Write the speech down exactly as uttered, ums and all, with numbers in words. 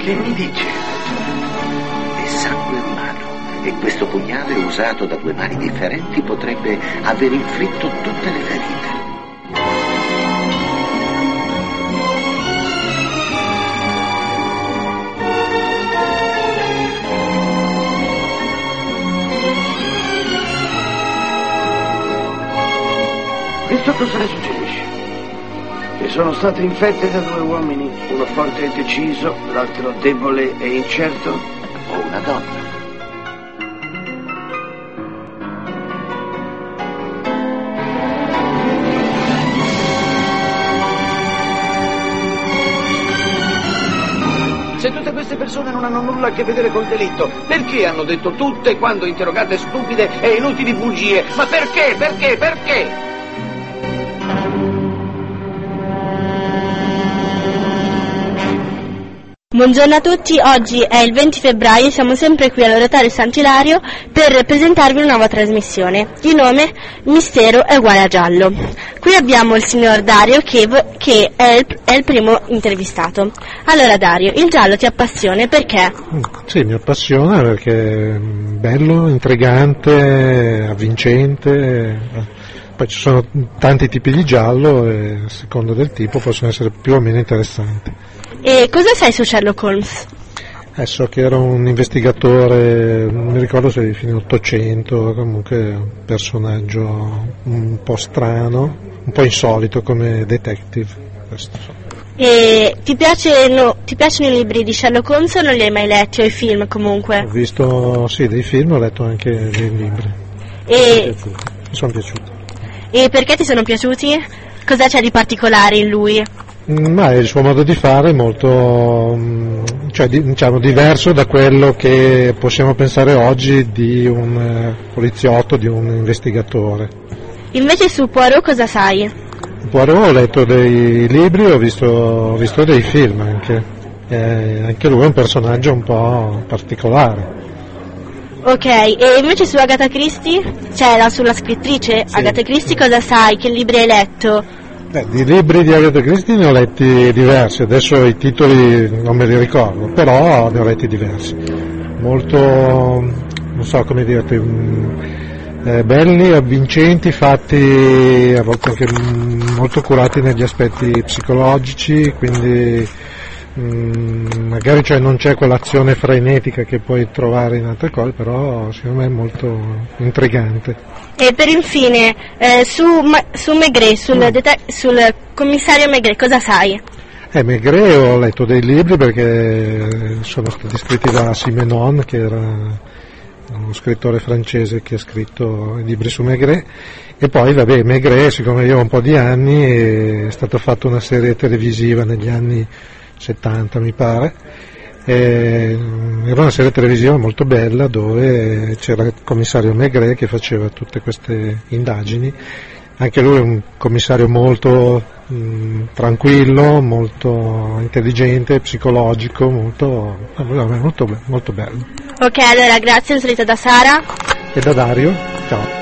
Che mi dice? È sangue umano e questo pugnale usato da due mani differenti potrebbe aver inflitto tutte le ferite. Questo cosa le suggerisce? Che sono state infette da due uomini, uno forte e deciso, l'altro debole e incerto? O una donna? Se tutte queste persone non hanno nulla a che vedere col delitto, perché hanno detto tutte, quando interrogate, stupide e inutili bugie? Ma perché? Perché? Perché? Buongiorno a tutti, oggi è il venti febbraio e siamo sempre qui all'Oratorio Sant'Ilario per presentarvi una nuova trasmissione. Il nome Mistero è uguale a giallo. Qui abbiamo il signor Dario che, che è, il, è il primo intervistato. Allora Dario, il giallo ti appassiona perché? Sì, mi appassiona perché è bello, intrigante, avvincente. Poi ci sono tanti tipi di giallo e a seconda del tipo possono essere più o meno interessanti. E cosa sai su Sherlock Holmes? Eh, so che era un investigatore, non mi ricordo se di fine Ottocento, comunque un personaggio un po' strano, un po' insolito come detective. Questo. E ti, piace, no, ti piacciono i libri di Sherlock Holmes o non li hai mai letti, o i film comunque? Ho visto, sì, dei film, ho letto anche dei libri. E... Mi sono piaciuti. E perché ti sono piaciuti? Cosa c'è di particolare in lui? Ma il suo modo di fare è molto, cioè, diciamo, diverso da quello che possiamo pensare oggi di un poliziotto, di un investigatore. Invece su Poirot cosa sai? Poirot ho letto dei libri, ho visto, ho visto dei film anche, e anche lui è un personaggio un po' particolare. Ok, e invece su Agatha Christie, cioè la, sulla scrittrice sì. Agatha Christie cosa sai? Che libri hai letto? Beh, di libri di Agatha Christie ne ho letti diversi, adesso i titoli non me li ricordo, però ne ho letti diversi. Molto, non so come dirti, eh, belli, avvincenti, fatti a volte anche molto curati negli aspetti psicologici, quindi mh, magari cioè, non c'è quell'azione frenetica che puoi trovare in altre cose, però secondo me è molto intrigante. E per infine, eh, su, su Maigret, sul, mm. deta- sul commissario Maigret, cosa sai? Eh, Maigret ho letto dei libri perché sono stati scritti da Simenon, che era uno scrittore francese che ha scritto i libri su Maigret, e poi vabbè, Maigret, siccome io ho un po' di anni, è stata fatta una serie televisiva negli anni settanta mi pare. Eh, era una serie televisiva molto bella dove c'era il commissario Maigret che faceva tutte queste indagini, anche lui è un commissario molto mh, tranquillo, molto intelligente, psicologico, molto, molto, molto bello. Ok, allora grazie, un saluto da Sara e da Dario, ciao.